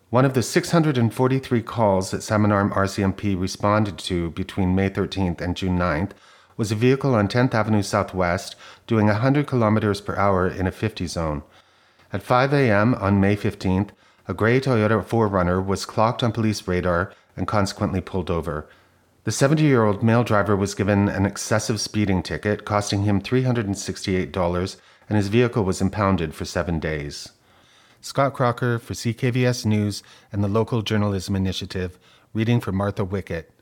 One of the 643 calls that Salmon Arm RCMP responded to between May 13th and June 9th was a vehicle on 10th Avenue Southwest doing 100 kilometers per hour in a 50 zone. At 5 a.m. on May 15th, a gray Toyota 4Runner was clocked on police radar and consequently pulled over. The 70-year-old male driver was given an excessive speeding ticket costing him $368, and his vehicle was impounded for 7 days. Scott Crocker for CKVS News and the Local Journalism Initiative, reading for Martha Wickett.